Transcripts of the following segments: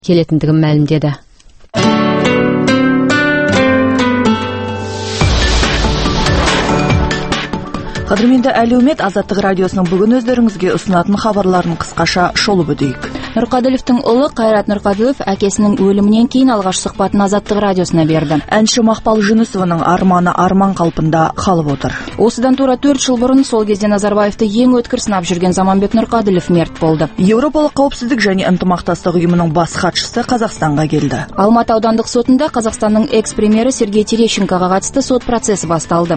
келетіндігін мәлімдеді. Қадірменді әлеумет, Азаттық радиосының бүгін өздеріңізге ұсынатын хабарларын қысқаша шолып өтейік. Нұрқаділовтың ұлы Қайрат Нұрқаділов әкесінің өлімінен кейін алғаш сұхбатын Азаттық радиосына берді. Әнші Мақпал Жүнісованың арманы арман қалпында қалып отыр. Осыдан тура 4 жыл бұрын сол кезде Назарбаевты ең өткір сынап жүрген Заманбек Нұрқаділов мерт болды. Еуропалық қауіпсіздік және ынтымақтастық ұйымының бас хатшысы Қазақстанға келді. Алматы аудандық сотында Қазақстанның экс-премьері Сергей Терещенкоға қатысты сот процесі басталды.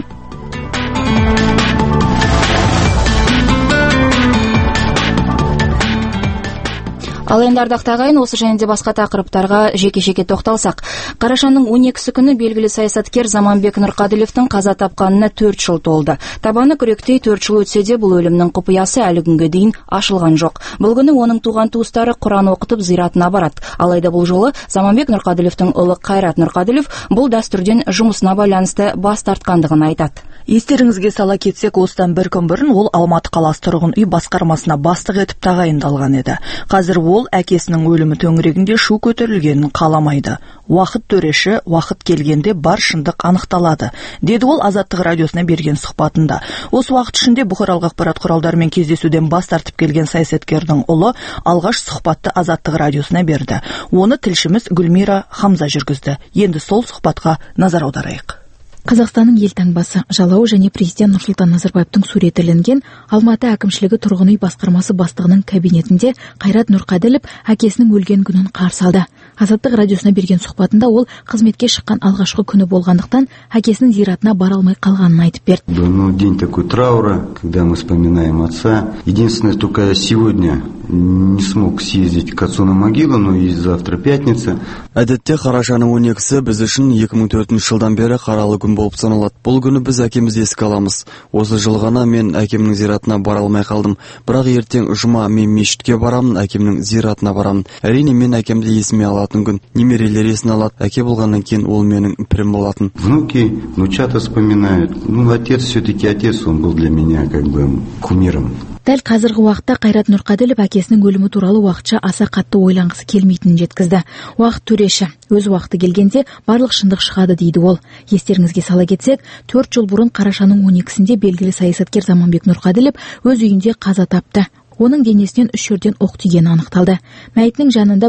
Ал енді ардақты ағайын, осы және де басқа тақырыптарға жеке-жеке тоқталсақ. Қарашаның 12-сі күні белгілі саясаткер Заманбек Нұрқаділовтың қаза тапқанына 4 жыл толды. Табаны күректей 4 жыл өтсе де бұл өлімнің құпиясы әлі күнге дейін ашылған жоқ. Бұл күні оның туған туыстары Құран оқытып зиратына барады. Алайда бұл жолы Заманбек Нұрқаділовтың ұлы Қайрат Нұрқаділов бұл дәстүрден жұмысына байланысты бас тартқандығын айтады. Естеріңізге сала кетсек, осыдан бір күн бұрын ол Алматы қаласы тұрғын үй басқармасына бастық етіп тағайындалған еді. Қазір ол әкесінің өлімі төңірегінде шу көтерілгенін қаламайды. Уақыт төреші, уақыт келгенде бар шындық анықталады, деді ол Азаттық радиосына берген сұхбатында. Осы уақыт ішінде бұқаралық ақпарат құралдарымен кездесуден бас тартып келген саясаткердің ұлы алғаш сұхбатты Азаттық радиосына берді. Оны тілшіміз Гүлмира Хамза жүргізді. Енді сол сұхбатқа назар аударайық. Қазақстанның елтаңбасы, жалауы және президент Нұрсұлтан Назарбаевтың суреті ілінген Алматы әкімшілігі тұрғын үй басқармасы бастығының кабинетінде Қайрат Нұрқаділов әкесінің өлген күнін қарсы алды. Азаттық радиосына берген сұхбатында ол қызметке шыққан алғашқы күні болғандықтан әкесінің зиратына бара алмай қалғанын айтып берді. День такой траура, когда мы вспоминаем отца. Единственное, только сегодня не смог съездить к отцу на могилу, но и завтра пятница. Әдетте қарашаның 12-сі біз үшін 2004 жылдан бері қаралы күн болып саналады. Бұл күні біз әкемізді еске аламыз. Осы жыл ғана мен әкемнің зиратына бара алмай қалдым. Бірақ ертең жұма мен мешітке барамын, әкемнің зиратына барамын. Әрине мен әкемді есіме алатын күн. Немерелер есін алады. Әке болғаннан кейін ол менің пірім болатын. Внуки, внучата вспоминают. Отец все-таки отец, он был для меня как бы кумиром. Дәл қазіргі уақытта Қайрат Нұрқаділов әкесінің өлімі туралы уақытша аса қатты ойланғысы келмейтінін жеткізді. Уақыт төреші, өз уақыты келгенде барлық шындық шығады дейді ол. Естеріңізге сала кетсек, 4 жыл бұрын қарашаның 12-сінде белгілі саясаткер Заманбек Нұрқаділов өз үйінде қаза тапты. Оның денесінен 3 жерден оқ тигені анықталды. Мәйітінің жанында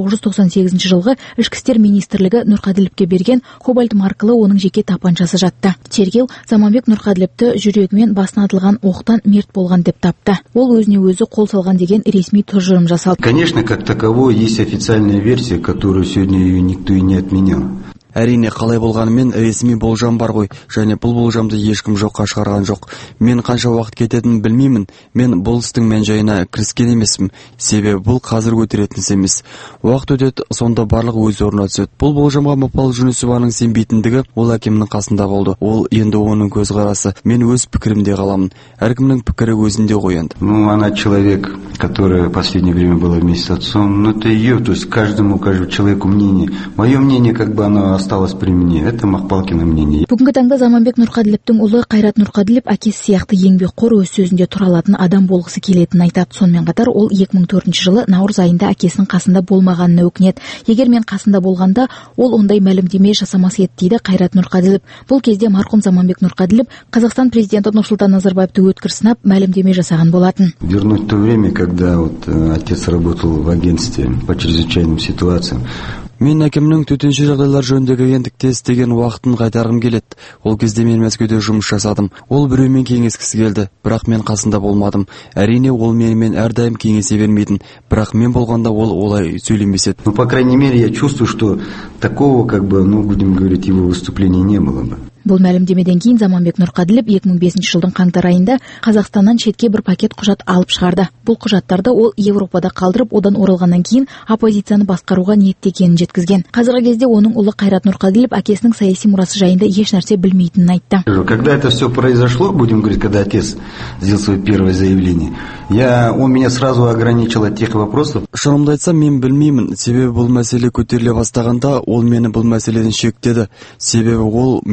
1998 жылғы Ішкі істер министрлігі Нұрқаділовке берген кобальт маркалы оның жеке тапаншасы жатты. Тергеу Заманбек Нұрқаділовті жүрегімен басына атылған оқтан мерт болған деп тапты. Ол өзіне өзі қол салған деген ресми тұжырым жасалды. Конечно, как таково есть официальная версия, которую сегодня ее никто и не отменял. Әрине, қалай болғанымен ресми болжам бар ғой, және бұл болжамды ешкім жоққа шығарған жоқ. Мен қанша уақыт кететінін білмеймін. Мен бұл істің мән-жайына кіріскен емеспін. Себебі бұл қазір көтеретін іс емес. Уақыт өтеді, сонда барлық өз орнына түседі. Бұл болжамға Мақпал Жүнісованың сенбейтіндігі ол әкемнің қасында болды. Ол енді оның көзқарасы. Мен өз пікірімде қаламын. Әркімнің пікірі өзінде ғой енді. Она человек, которая в последнее время была вместе с отцом. Это ее, то есть каждому человеку мнение. Мое мнение, как бы оно осталось при мне. Это Мақпалкина мнение. Бүгінгі таңда Заманбек Нұрқаділовтың ұлы Қайрат Нұрқаділов әкесі сияқты еңбекқор, өз сөзінде тұра алатын адам болғысы келетінін айтады. Сонымен қатар ол 2004 жылы наурыз айында әкесінің қасында болмағанына өкінеді. Егер мен қасында болғанда, ол ондай мәлімдеме жасамас еді дейді Қайрат Нұрқаділов. Бұл кезде марқұм Заманбек Нұрқаділов Қазақстан президенті Нұрсұлтан Назарбаевты өткір сынап мәлімдеме жасаған болатын. Вернуть то время, когда отец работал в агентстве по чрезвычайным ситуациям. Мен әкемнің төтенше жағдайлар жөніндегі агенттікте істеген уақытын қайтарғым келеді. Ол кезде мен Мәскеуде жұмыс жасадым. Ол біреумен кеңескісі келді, бірақ мен қасында болмадым. Әрине, ол менімен әрдайым кеңесе бермейтін, бірақ мен болғанда ол олай сөйлемес еді. По крайней мере, я чувствую, что такого, будем говорить, его выступления не было бы. Бұл мәлімдемеден кейін Заманбек Нұрқаділов 2005 жылдың қаңтар айында Қазақстаннан шетке бір пакет құжат алып шығарды. Бұл құжаттарды ол Европада қалдырып, одан оралғаннан кейін оппозицияны басқаруға ниетті екенін жеткізген. Қазіргі кезде оның ұлы Қайрат Нұрқаділов әкесінің саяси мұрасы жайында еш нәрсе білмейтінін айтты. Когда это все произошло, будем говорить, когда отец сделал свое первое заявление, он меня сразу ограничил от тех вопросов. Шынымды айтсам, мен білмеймін. Себебі бұл мәселе көтеріле бастағанда, ол мені бұл мәселеден шектеді. Себебі ол менің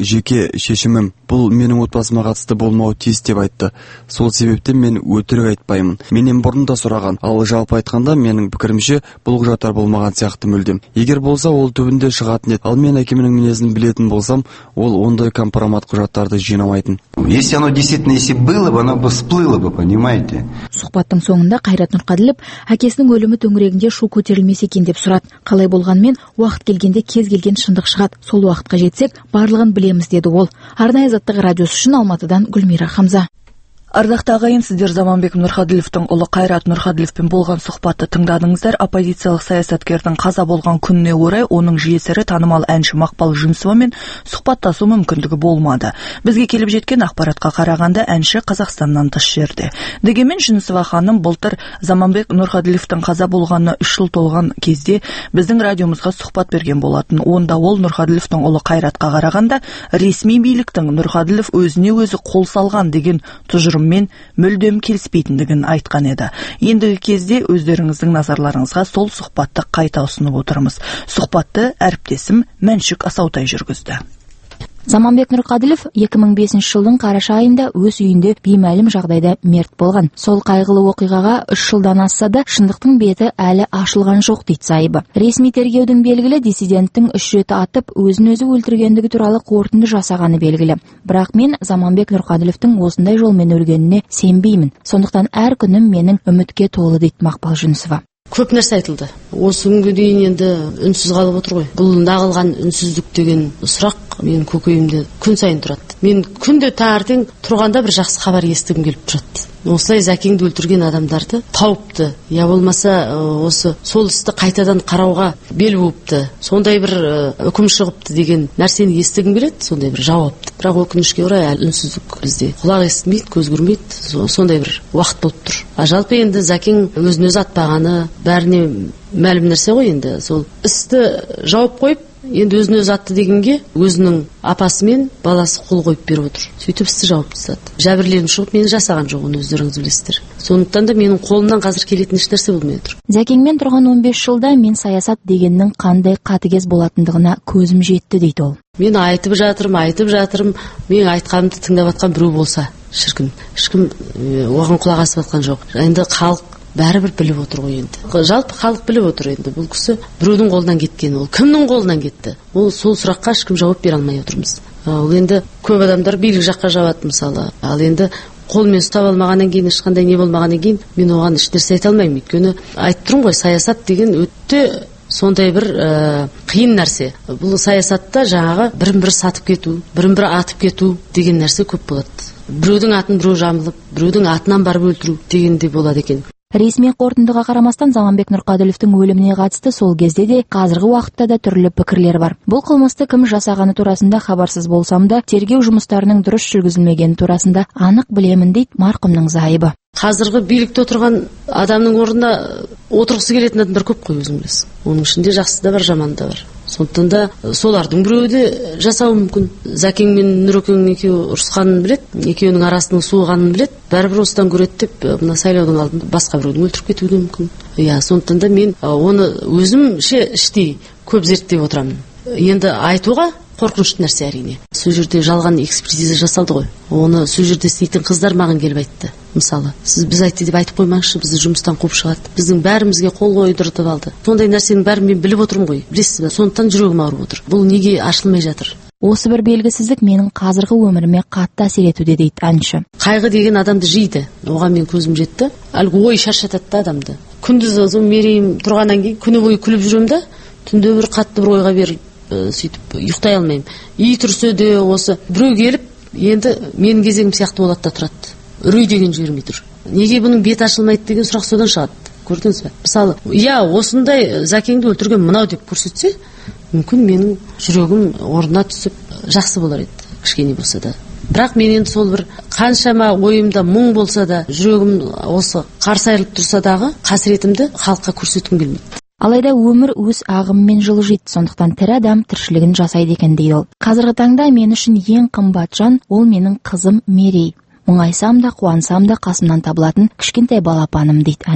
жеке шешімім, бұл менің отбасыма қатысты болмауы тиіс деп айтты. Сол себептен мен өтірік айтпаймын. Менен бұрын да сұраған, ал жалпы айтқанда менің пікірімше бұл құжаттар болмаған сияқты мүлдем. Егер болса ол түбінде шығатын еді. Ал мен әкемнің мінезін білетін болсам, ол ондай компромат құжаттарды жинамайтын. Если оно действительно, если было бы, оно бы всплыло бы, понимаете? Сұхбаттың соңында Қайрат Нұрқаділов әкесінің өлімі төңірегінде шу көтерілмесе екен деп сұрады. Қалай болғанмен уақыт келгенде кез келген шындық шығады. Сол уақытқа жетсек, барлығын білеміз деді ол. Арнайы Азаттық радиосы үшін Алматыдан Гүлмира Хамза. Ардақты ағайын, сіздер Заманбек Нұрқаділовтың ұлы Қайрат Нұрқаділовпен болған сұхбатты тыңдадыңыздар. Оппозициялық саясаткердің қаза болған күніне орай оның жесірі танымал әнші Мақпал Жүнісовамен сұхбаттасу мүмкіндігі болмады. Бізге келіп жеткен ақпаратқа қарағанда әнші Қазақстаннан тыс жерде. Дегенмен Жүнісова ханым былтыр Заманбек Нұрқаділовтың қаза болғанына 3 жыл толған кезде біздің радиомызға сұхбат берген болатын. Онда ол Нұрқаділовтың ұлы Қайратқа қарағанда ресми биліктің Нұрқаділов өзіне өзі қол салған деген тұжырым мен мүлдем келіспейтіндігін айтқан еді. Ендігі кезде өздеріңіздің назарларыңызға сол сұхбатты қайта ұсынып отырмыз. Сұхбатты әріптесім Мәншүк Асаутай жүргізді. Заманбек Нұрқаділов 2005 жылдың қараша айында өз үйінде беймәлім жағдайда мерт болған. Сол қайғылы оқиғаға 3 жылдан асса да шындықтың беті әлі ашылған жоқ дейді сайыбы. Ресми тергеудің белгілі диссиденттің 3 рет атып өзін өзі өлтіргендігі туралы қорытынды жасағаны белгілі. Бірақ мен Заманбек Нұрқаділовтың осындай жолмен өлгеніне сенбеймін. Сондықтан әр күнім менің үмітке толы дейді Мақпал Жүнісова. Көп нәрсе айтылды. Осы күнге дейін енді үнсіз қалып отыр ғой. Бұл нағылған үнсіздік деген сұрақ менің көкейімде күн сайын тұрады. Мен күнде таңертең тұрғанда бір жақсы хабар естігім келіп тұрады. Осылай Зәкеңді өлтірген адамдарды тауыпты. Я болмаса осы сол істі қайтадан қарауға бел буыпты. Сондай бір үкім шығыпты деген нәрсені естігім келеді, сондай бір жауапты. Бірақ өкінішке орай үнсіздік бізде. Құлақ естімейді, көз көрмейді. Сондай бір уақыт болып тұр. Жалпы енді Зәкең өзін өзі атпағаны бәріне мәлім нәрсе ғой енді. Сол істі жауып қойып, енді өзін өзі атты дегенге өзінің апасы мен баласы қол қойып беріп отыр. Сөйтіп істі жауып тастады. Жәбірленуші шығып мені жасаған жоқ, оны өздеріңіз білесіздер. Сондықтан да менің қолымнан қазір келетін еш нәрсе болмай отыр. Зәкеңмен тұрған 15 жылда мен саясат дегеннің қандай қатыгез болатындығына көзім жетті дейді ол. Мен айтып жатырым, мен айтқанымды тыңдап жатқан біреу болса, шіркін, ешкім оған құлақ асып жатқан жоқ. Енді халық бәрібір біліп отыр ғой енді. Жалпы халық біліп отыр енді. Бұл кісі біреудің қолынан кеткен, ол кімнің қолынан кетті? Ол сол сұраққа ешкім жауап бере алмай отырмыз. Ол енді көп адамдар билік жаққа жауады мысалы. Ал енді қолмен ұстап алмағаннан кейін, ешқандай не болмағаннан кейін мен оған еш нәрсе айта алмаймын. Өйткені айтып тұрмын ғой, саясат деген өте сондай бір қиын нәрсе. Бұл саясатта жаңағы бірін-бірі сатып кету, бірін-бірі атып кету деген нәрсе көп болады. Біреудің атын біреу жамылып, біреудің атынан барып өлтіру деген де болады екен. Ресми қорытындыға қарамастан Заманбек Нұрқаділовтың өліміне қатысты сол кезде де қазіргі уақытта да түрлі пікірлер бар. Бұл қылмысты кім жасағаны турасында хабарсыз болсам да, тергеу жұмыстарының дұрыс жүргізілмегені турасында анық білемін дейді марқұмның зайыбы. Қазіргі билікте отырған адамның орнына отырғысы келетін адамдар көп қой, өзің білесің. Оның ішінде жақсы да бар, жаман да бар. Сондықтан да солардың біреуі де жасауы мүмкін. Зәкең мен Нұрекең екеуі ұрысқанын білет, екеуінің арасының суығанын білет, бәрібір осыдан көреді деп мына сайлаудың алдында басқа біреудің өлтіріп кетуі де мүмкін. Сондықтан да мен оны өзімше іштей көп зерттеп отырамын. Енді айтуға қорқынышты нәрсе әрине. Сол жерде жалған экспертиза жасалды ғой. Оны сол жерде істейтін қыздар маған келіп айтты. Мысалы, біз айтты деп айтып қоймаңызшы, бізді жұмыстан қуып шығады. Біздің бәрімізге қол қойдыртып алды. Сондай нәрсенің бәрін мен біліп отырмын ғой. Білесіз бе? Сондықтан жүрегім ауырып отыр. Бұл неге ашылмай жатыр? Осы бір белгісіздік менің қазіргі өміріме қатты әсер етуде дейді әнші. Қайғы деген адамды жейді. Оған мен көзім жетті. Әлгі ой шаршатады да адамды. Күндіз мерейім тұрғаннан кейін күні бойы күліп жүремін да, түнде бір қатты бір ойға беріп сөйтіп ұйықтай алмаймын. Үй тұрса де осы біреу келіп, енді менің кезегім сияқты болады да тұрады. Үрей деген жібермей тұр. Неге бұның бет ашылмайды деген сұрақ содан шығады. Көрдіңіз бе? Мысалы, осындай Зәкеңді өлтірген мынау деп көрсетсе, мүмкін менің жүрегім орнына түсіп жақсы болар еді, кішкене болса да. Бірақ мен енді сол бір қаншама ойымда мұң болса да, жүрегім осы қарсы айырылып тұрса дағы қасіретімді халыққа көрсеткім келмейді. Алайда өмір өз ағымымен жылжиды, сондықтан тірі адам тіршілігін жасайды екен дейді ол. Қазіргі таңда мен үшін ең қымбат жан ол менің қызым Мерей. Мұңайсам да, қуансам да қасымнан табылатын кішкентай балапаным дейді әнші.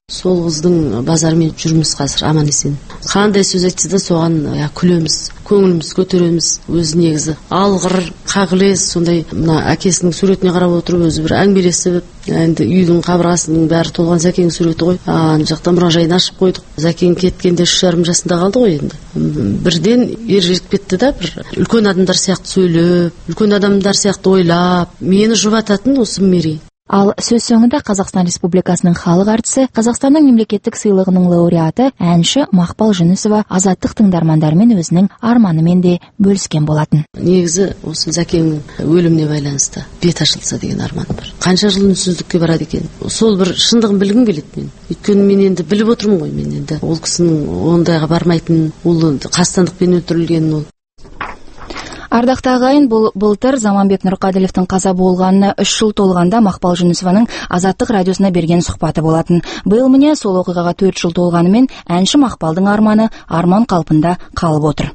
Сол қыздың базармен жүрміз қазір аман есен. Қандай сөз айтса да соған күлеміз, көңіліміз көтереміз. Өзі негізі алғыр, қағылез, сондай мына әкесінің суретіне қарап отырып өзі бір әңгімелесіп, енді үйдің қабырғасының бәрі толған Зәкенің суреті ғой. Ана жақта мұражайын ашып қойдық. Зәкен кеткенде 3,5 жасында қалды ғой енді. Бірден ержетіп кетті да, бір үлкен адамдар сияқты сөйлеп, үлкен адамдар сияқты ойлап, мені жұбататын осы мерей. Ал сөз соңында Қазақстан Республикасының халық әртісі, Қазақстанның мемлекеттік сыйлығының лауреаты, әнші Мақпал Жүнісова азаттық тыңдармандармен өзінің арманымен де бөліскен болатын. Негізі осы Зәкеннің өліміне байланысты бет ашылса деген арман бар. Қанша жыл үнсіздікке барады екен. Сол бір шындығын білгім келеді мен. Өйткені мен енді біліп отырмын ғой, мен енді ол кісінің ондайға бармайтын, ол қастандықпен өлтірілген ол. Ардақты ағайын, былтыр Заманбек Нұрқаділовтың қаза болғанына 3 жыл толғанда Мақпал Жүнісованың Азаттық радиосына берген сұхбаты болатын. Биыл міне сол оқиғаға 4 жыл толғанымен әнші Мақпалдың арманы арман қалпында қалып отыр.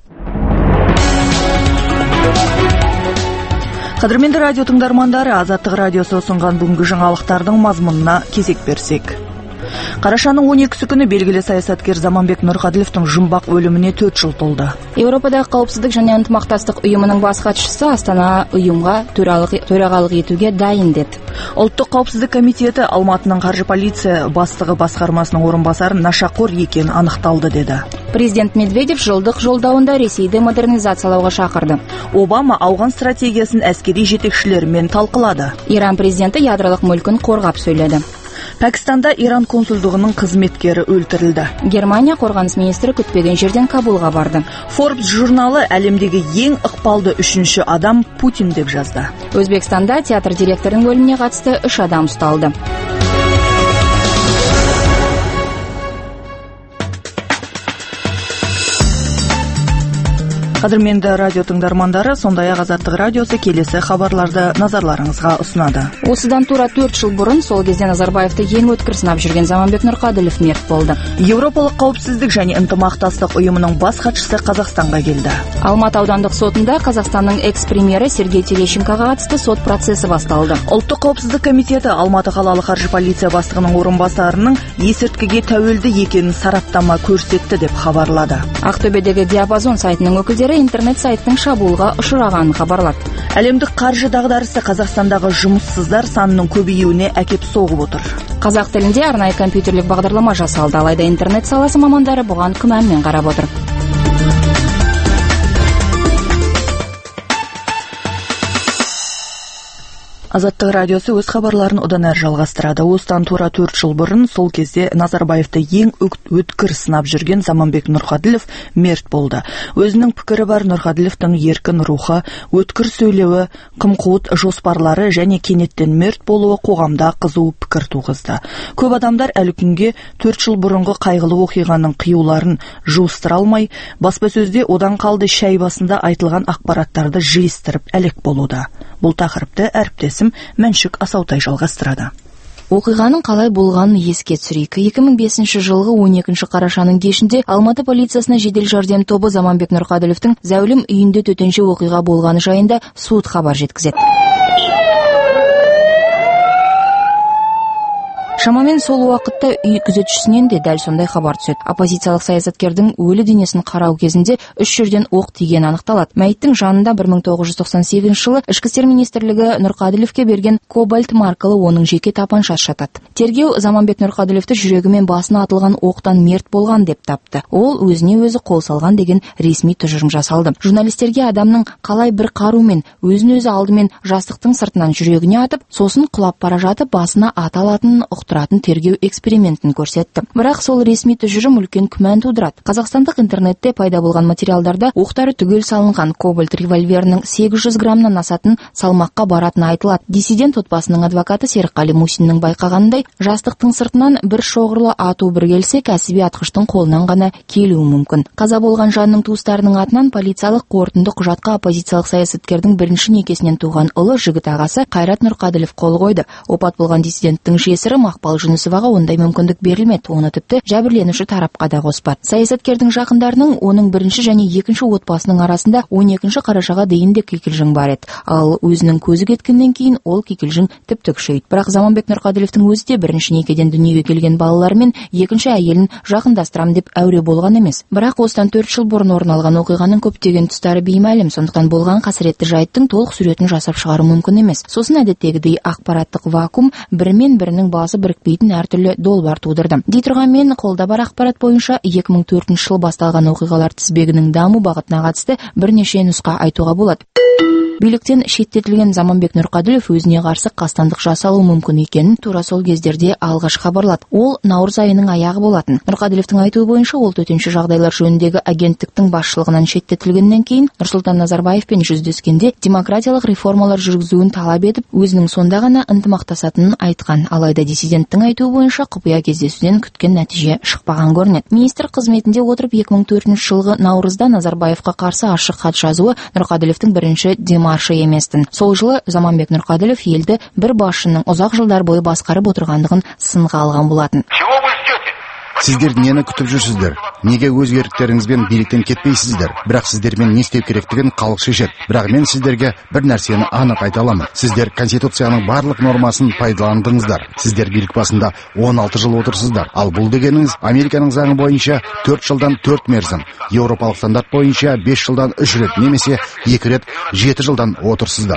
Қадірменді радио тыңдармандары, Азаттық радиосы ұсынған бүгінгі жаңалықтардың мазмұнына кезек берсек. Қарашаның 12-сі күні белгілі саясаткер Заманбек Нұрқаділовтың жұмбақ өліміне 4 жыл толды. Еуропадағы қауіпсіздік және ынтымақтастық ұйымының бас хатшысы Астана ұйымға төрағалық етуге дайын деді. Ұлттық қауіпсіздік комитеті Алматының қаржы полиция бастығы басқармасының орынбасары нашақор екені анықталды деді. Президент Медведев жылдық жолдауында Ресейді модернизациялауға шақырды. Обама ауған стратегиясын әскери жетекшілермен талқылады. Иран президенті ядролық мүлкін қорғап сөйледі. Пәкістанда Иран консулдығының қызметкері өлтірілді. Германия қорғаныс министрі күтпеген жерден Кабулға барды. Forbes журналы әлемдегі ең ықпалды 3-ші адам Путин деп жазды. Өзбекстанда театр директорының өліміне қатысты 3 адам ұсталды. Қадірменді радио тыңдармандары, сондай-ақ Азаттық радиосы келесі хабарларды назарларыңызға ұсынады. Осыдан тура 4 жыл бұрын сол кезде Назарбаевты ең өткір сынап жүрген Заманбек Нұрқаділов мерт болды. Еуропалық қауіпсіздік және ынтымақтастық ұйымының бас хатшысы Қазақстанға келді. Алматы аудандық сотында Қазақстанның экс-премьері Сергей Терещенкоға қатысты сот процесі басталды. Ұлттық қауіпсіздік комитеті Алматы қалалық қаржы полиция бастығының орынбасарының есірткіге тәуелді екенін сараптама көрсетті деп хабарлады. Ақтөбедегі Диапазон сайтының өкілдері интернет сайттың шабуылға ұшырағанын хабарлады. Әлемдік қаржы дағдарысы Қазақстандағы жұмыссыздар санының көбеюіне әкеп соғып отыр. Қазақ тілінде арнайы компьютерлік бағдарлама жасалды, алайда интернет саласы мамандары бұған күмәнмен қарап отыр. Азаттық радиосы өз хабарларын одан әрі жалғастырады. Осыдан тура 4 жыл бұрын сол кезде Назарбаевты ең өткір сынап жүрген Заманбек Нұрқаділов мерт болды. Өзінің пікірі бар Нұрқаділовтың еркін рухы, өткір сөйлеуі, қымқуыт жоспарлары және кенеттен мерт болуы қоғамда қызу пікір туғызды. Көп адамдар әлі күнге 4 жыл бұрынғы қайғылы оқиғаның қиюларын жуыстыра алмай, баспасөзде одан қалды шәй басында айтылған ақпараттарды жиыстырып әлек болуда. Бұл тақырыпты әріптесім Мәншік Асаутай жалғастырады. Оқиғаның қалай болғанын еске түсірейік. 2005 жылғы 12 қарашаның кешінде Алматы полициясына жедел жәрдем тобы Заманбек Нұрқаділовтың зәулім үйінде төтенше оқиға болғаны жайында суыт хабар жеткізеді. Шамамен сол уақытта үй күзетшісінен де дәл сондай хабар түседі. Оппозициялық саясаткердің өлі денесін қарау кезінде 3 жерден оқ тиген анықталады. Мәйіттің жанында 1998 жылы Ішкі істер министрлігі Нұрқаділовке берген кобальт маркалы оның жеке тапаншасы жатады. Тергеу Заманбек Нұрқаділовті жүрегі мен басына атылған оқтан мерт болған деп тапты. Ол өзіне өзі қол салған деген ресми тұжырым жасалды. Журналистерге адамның қалай бір қарумен өзін өзі алдымен жастықтың сыртынан жүрегіне атып, сосын құлап бара жатып басына ата алатынын тұратын тергеу экспериментін көрсетті. Бірақ сол ресми тұжырым үлкен күмән тудырады. Қазақстандық интернетте пайда болған материалдарда оқтары түгел салынған кобальт револьверінің 800 граммнан асатын салмаққа баратыны айтылады. Диссидент отбасының адвокаты Серікқали Мусиннің байқағанындай, жастықтың сыртынан бір шоғырлы ату бір келсе, кәсіби атқыштың қолынан ғана келуі мүмкін. Қаза болған жанның туыстарының атынан полициялық қорытынды құжатқа оппозициялық саясаткердің бірінші некесінен туған ұлы жігіт ағасы Қайрат Нұрқаділов қол қойды. Опат болған диссиденттің жесірі Мақпал Жүнісоваға ондай мүмкіндік берілмеді, оны тіпті жәбірленуші тарапқа да қоспады. Саясаткердің жақындарының оның бірінші және екінші отбасының арасында 12 қарашаға дейін де кикілжің бар еді. Ал өзінің көзі кеткеннен кейін ол кикілжің тіпті күшейді. Бірақ Заманбек Нұрқаділовтің өзі де бірінші некеден дүниеге келген балаларымен екінші әйелін жақындастырам деп әуре болған емес. Бірақ осыдан 4 жыл бұрын орын алған оқиғаның көптеген тұстары беймәлім, сондықтан болған қасіретті жайттың толық суретін жасап шығару мүмкін емес. Сосын әдеттегідей ақпараттық вакуум бірімен бірінің басы бірікпейтін әртүрлі долбар тудырды. Дей тұрғанмен, қолда бар ақпарат бойынша 2004 жыл басталған оқиғалар тізбегінің даму бағытына қатысты бірнеше нұсқа айтуға болады. Биліктен шеттетілген Заманбек Нұрқаділов өзіне қарсы қастандық жасалу мүмкін екенін тура сол кездерде алғаш хабарлады. Ол наурыз айының аяғы болатын. Нұрқаділовтің айтуы бойынша, ол төтенше жағдайлар жөніндегі агенттіктің басшылығынан шеттетілгеннен кейін Нұрсұлтан Назарбаевпен жүздескенде демократиялық реформалар жүргізуін талап етіп, өзінің сонда ғана ынтымақтасатынын айтқан. Алайда диссиденттің айтуы бойынша, құпия кездесуден күткен нәтиже шықпаған көрінеді. Министр қызметінде отырып 2004 жылғы наурызда Назарбаевқа қарсы ашық хат жазуы Нұрқаділовтің бірінші маршы еместін. Сол жылы Заманбек Нұрқаділов елді бір басшының ұзақ жылдар бойы басқарып отырғандығын сынға алған болатын. Сіздер нені күтіп жүрсіздер? Неге өз еріктеріңізбен биліктен кетпейсіздер? Бірақ сіздермен не істеу керектігін халық шешеді. Бірақ мен сіздерге бір нәрсені анық айта аламын. Сіздер Конституцияның барлық нормасын пайдаландыңыздар. Сіздер билік басында 16 жыл отырсыздар. Ал бұл дегеніңіз Американың заңы бойынша 4 жылдан 4 мерзім, Еуропалық стандарт бойынша 5 жылдан 3 рет немесе 2 рет 7 жылдан отырсыздар.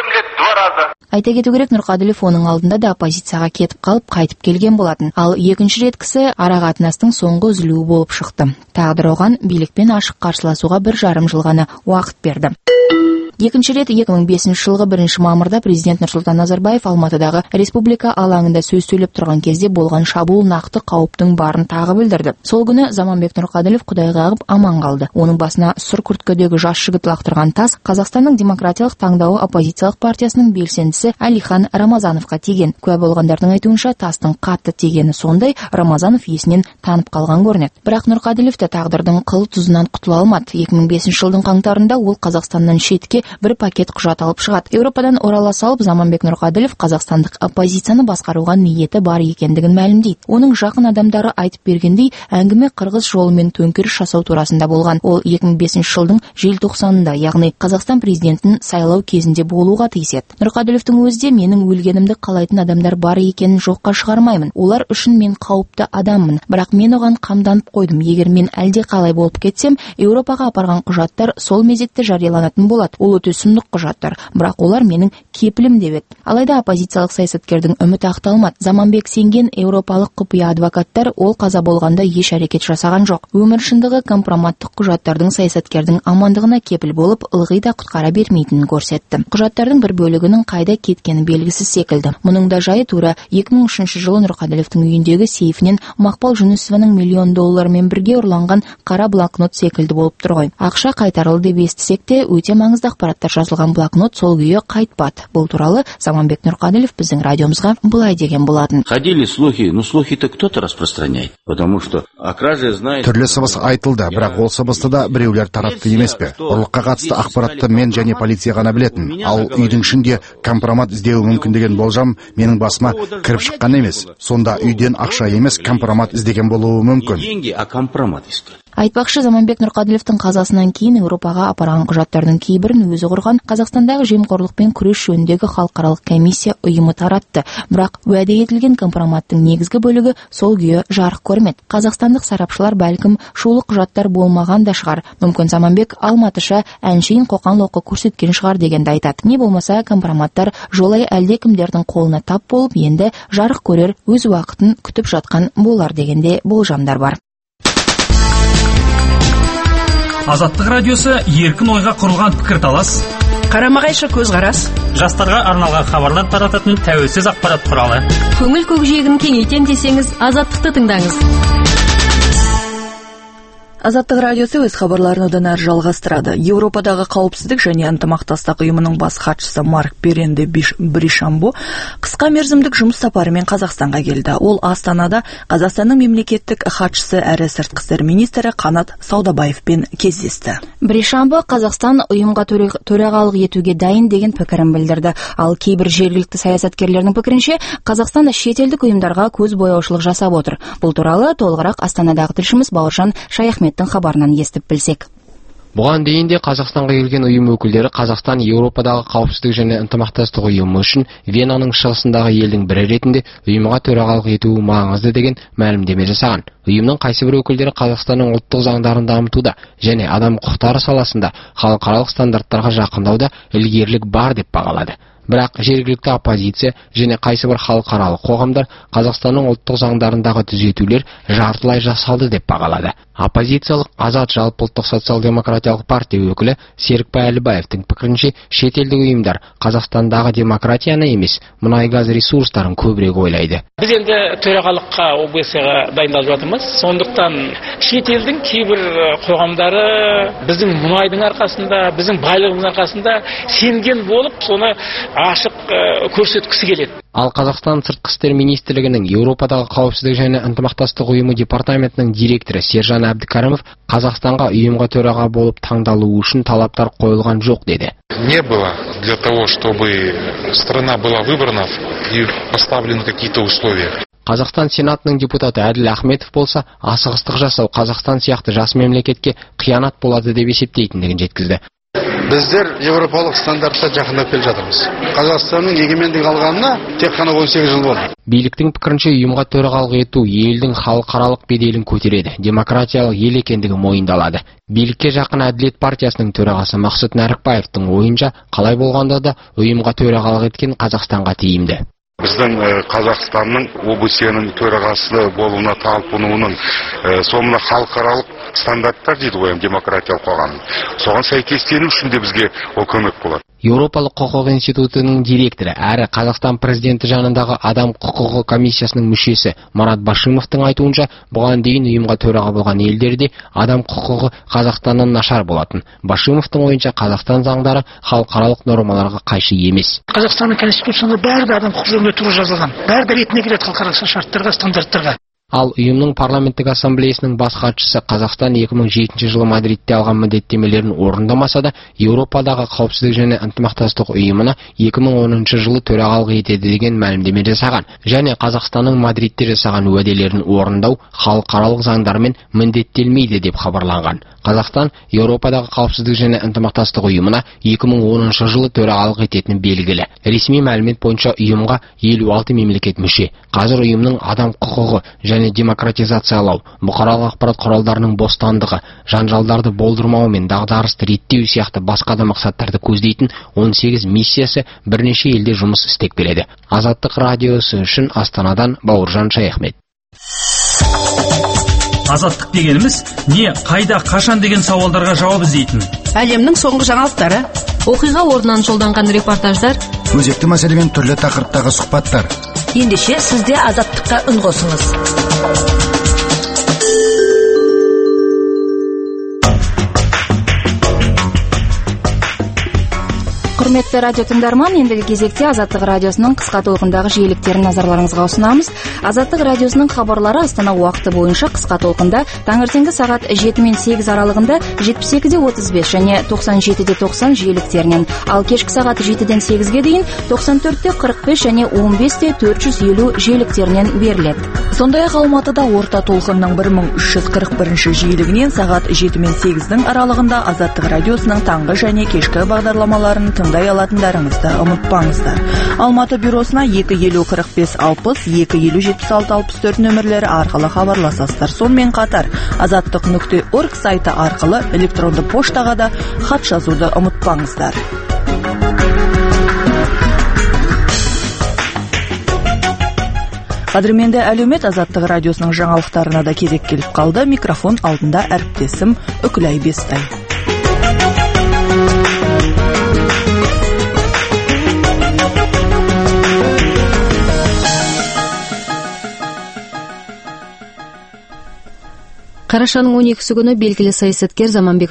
Айта кету керек, Нұрқаділов оның алдында да оппозицияға кетіп қалып қайтып келген болатын. Ал екінші рет кісі арақатынастың соңғы үзілуі болып шықты. Тағдыр оған билікпен ашық қарсыласуға 1,5 жыл ғана уақыт берді. Екінші рет 2005 жылғы 1 мамырда президент Нұрсұлтан Назарбаев Алматыдағы республика алаңында сөз сөйлеп тұрған кезде болған шабуыл нақты қауіптің барын тағы білдірді. Сол күні Заманбек Нұрқаділов құдайға ағып аман қалды. Оның басына сұр күрткедегі жас жігіт лақтырған тас Қазақстанның демократиялық таңдауы оппозициялық партиясының белсендісі Әлихан Рамазановқа тиген. Куә болғандардың айтуынша, тастың қатты тигені сондай, Рамазанов есінен танып қалған көрінеді. Бірақ Нұрқаділов та тағдырдың қыл тұзынан құтыла алмады. 2005 жылдың қаңтарында ол Қазақстаннан шетке бір пакет құжат алып шығады. Еуропадан орала салып, Заманбек Нұрқаділов қазақстандық оппозицияны басқаруға ниеті бар екендігін мәлімдейді. Оның жақын адамдары айтып бергендей, әңгіме қырғыз жолымен төңкеріс жасау турасында болған. Ол 2005 жылдың желтоқсанында, яғни Қазақстан президентін сайлау кезінде болуға тиіс еді. Нұрқаділовтің өзі де менің өлгенімді қалайтын адамдар бар екенін жоққа шығармаймын. Олар үшін мен қауіпті адаммын, бірақ мен оған қамданып қойдым. Егер мен әлде қалай болып кетсем, Еуропаға апарған құжаттар сол мезетте жарияланатын болады. Ол өте сұмдық құжаттар, бірақ олар менің кепілім деп еді. Алайда оппозициялық саясаткердің үміті ақталмады. Заманбек сенген еуропалық құпия адвокаттар ол қаза болғанда еш әрекет жасаған жоқ. Өмір шындығы компроматтық құжаттардың саясаткердің амандығына кепіл болып, ылғи да құтқара бермейтінін көрсетті. Құжаттардың бір бөлігінің қайда кеткені белгісіз секілді. Мұның да жайы тура 2003 жылы Нұрқаділовтің үйіндегі сейфінен Мақпал Жүнісованың $1 миллион бірге ұрланған қара блокнот секілді болып тұр ғой. Ақша қайтарылды деп естісек те, өте маңызды ақпараттар жазылған блокнот сол күйі қайтпады. Бұл туралы Заманбек Нұрқаділов біздің радиомызға былай деген болатын. Ходили слухи, но слухи-то кто-то распространяет, потому что о краже знает. Түрлі сыбыс айтылды, бірақ ол сыбысты да біреулер таратты емес пе? Ұрлыққа қатысты ақпаратты мен және полиция ғана білетін. Ал үйдің ішінде компромат іздеуі мүмкін деген болжам менің басыма кіріп шыққан емес. Сонда үйден ақша емес, компромат іздеген болуы мүмкін. Деньги, а компромат искать. Айтпақшы, Заманбек Нұрқаділовтың қазасынан кейін Еуропаға апарған құжаттардың кейбірін өзі құрған Қазақстандағы жемқорлықпен күрес жөніндегі халықаралық комиссия ұйымы таратты. Бірақ уәде етілген компроматтың негізгі бөлігі сол күйі жарық көрмеді. Қазақстандық сарапшылар бәлкім шулы құжаттар болмаған да шығар. Мүмкін Заманбек алматыша әншейін қоқан-лоққы көрсеткен шығар дегенді айтады. Не болмаса компроматтар жолай әлдекімдердің қолына тап болып, енді жарық көрер, өз уақытын күтіп жатқан болар дегенде болжамдар бар. Азаттық радиосы еркін ойға құрылған пікірталас, қарама-қайшы көзқарас, жастарға арналған хабарлар тарататын тәуелсіз ақпарат құралы. Көңіл көкжиегін кеңейтем десеңіз, Азаттықты тыңдаңыз. Азаттық радиосы өз хабарларын одан әрі жалғастырады. Еуропадағы қауіпсіздік және ынтымақтастық ұйымының бас хатшысы Марк Перенде Бришамбо қысқа мерзімдік жұмыс сапарымен Қазақстанға келді. Ол Астанада Қазақстанның мемлекеттік хатшысы әрі сыртқы істер министрі Қанат Саудабаевпен кездесті. Бришамбо Қазақстан ұйымға төрағалық етуге дайын деген пікірін білдірді. Ал кейбір жергілікті саясаткерлердің пікірінше, Қазақстан шетелдік ұйымдарға көз бояушылық жасап отыр. Бұл туралы толығырақ Астанадағы тілшіміз Бауыржан Шаяхметтің хабарынан естіп білсек. Бұған дейін де Қазақстанға келген ұйым өкілдері Қазақстан Еуропадағы қауіпсіздік және ынтымақтастық ұйымы үшін Венаның шығысындағы елдің бірі ретінде ұйымға төрағалық етуі маңызды деген мәлімдеме жасаған. Ұйымның қайсыбір өкілдері Қазақстанның ұлттық заңдарын дамытуда және адам құқықтары саласында халықаралық стандарттарға жақындауда ілгерілік бар деп бағалады. Бірақ жергілікті оппозиция және қайсыбір халықаралық қоғамдар Қазақстанның ұлттық заңдарындағы түзетулер жартылай жасалды деп бағалады. Оппозициялық Азат жалпыұлттық социал-демократиялық партия өкілі Серікбай Әлібаевтың пікірінше, шетелдік ұйымдар Қазақстандағы демократияны емес, мұнай-газ ресурстарын көбірек ойлайды. Біз енді төрағалыққа ОБС-ға дайындалып жатырмыз. Сондықтан шетелдің кейбір қоғамдары біздің мұнайдың арқасында, біздің байлығымыздың арқасында сенген болып, соны ашық көрсеткісі келеді. Ал Қазақстан сыртқы істер министрлігінің Еуропадағы қауіпсіздік және ынтымақтастық ұйымы департаментінің директоры Сержан Әбдікәрімов Қазақстанға ұйымға төраға болып таңдалуы үшін талаптар қойылған жоқ деді. Не было для того, чтобы страна была выбрана и поставлены какие-то условия. Қазақстан Сенатының депутаты Әділ Ахметов болса, асығыстық жасау Қазақстан сияқты жас мемлекетке қиянат болады деп есептейтіндігін жеткізді. Біздер еуропалық стандартқа жақындап келе жатырмыз. Қазақстанның егемендік алғанына тек қана 18 жыл болды. Биліктің пікірінше ұйымға төрағалық ету елдің халықаралық беделін көтереді, демократиялық ел екендігі мойындалады. Билікке жақын Әділет партиясының төрағасы Мақсұт Нәрікбаевтың ойынша, қалай болғанда да ұйымға төрағалық еткен Қазақстанға тиімді. Біздің Қазақстанның ОБС-ның төрағасы болуына талпынуының соңына халықаралық стандарттар дейді ғой, демократиялық қоғам. Соған сәйкестену үшін де бізге ол көмек болады. Еуропалық құқық институтының директоры әрі Қазақстан президенті жанындағы адам құқығы комиссиясының мүшесі Марат Башимовтың айтуынша, бұған дейін ұйымға төраға болған елдерде адам құқығы Қазақстаннан нашар болатын. Башимовтың ойынша, Қазақстан заңдары халықаралық нормаларға қайшы емес. Қазақстанның конституциясында бәрі адам құқығы жөнінде тура жазылған. Бәрі ретіне келеді халықаралық шарттарға, стандарттарға. Ал ұйымның парламенттік ассамблеясының бас хатшысы Қазақстан 2007 жылы Мадридте алған міндеттемелерін орындамаса да, Еуропадағы қауіпсіздік және ынтымақтастық ұйымына 2010 жылы төрағалық етеді деген мәлімдеме жасаған. Және Қазақстанның Мадридте жасаған уәделерін орындау халықаралық заңдармен міндеттелмейді деп хабарланған. Қазақстан Еуропадағы қауіпсіздік және ынтымақтастық ұйымына 2010 жылы төрағалық ететіні белгілі. Ресми мәлімет бойынша ұйымға 56 мемлекет мүше. Қазір ұйымның адам құқығы және демократизациялау, бұқаралық ақпарат құралдарының бостандығы, жанжалдарды болдырмау мен дағдарысты реттеу сияқты басқа да мақсаттарды көздейтін 18 миссиясы бірнеше елде жұмыс істеп келеді. Азаттық радиосы үшін Астанадан Бауыржан Шаяхмет. Азаттық дегеніміз не, қайда, қашан деген сауалдарға жауап іздейтін. Әлемнің соңғы жаңалықтары, оқиға орнынан жолданған репортаждар, өзекті мәселемен түрлі тақырыптағы сұхбаттар. Ендеше сізде азаттыққа үн қосыңыз. Құрметті радио тыңдарман, ендігі кезекте Азаттық радиосының қысқа толқындағы жиеліктерін назарларыңызға ұсынамыз. Азаттық радиосының хабарлары Астана уақыты бойынша қысқа толқында таңертеңгі сағат 7 мен 8 аралығында 72-35 және 97-90 жиеліктерінен, ал кешкі сағат 7-ден 8-ге дейін 94-45 және 15-450 жиеліктерінен беріледі. Сондай-ақ Алматыда орта толқынның 1341 жиелігінен сағат 7 мен 8-дің аралығында Азаттық радиосының таңғы және кешкі бағдарламаларын тыңдай алатындарыңызды ұмытпаңыздар. Алматы бюросына 250-45-60, 250-76-64 нөмірлері арқылы хабарласасыздар. Сонымен қатар azattiq.org сайты арқылы электронды поштаға да хат жазуды ұмытпаңыздар. Қадірменді әлеумет, Азаттық радиосының жаңалықтарына да кезек келіп қалды. Микрофон алдында әріптесім Үкілай Бестай. Қарашаның 12-сі күні белгілі саясаткер Заманбек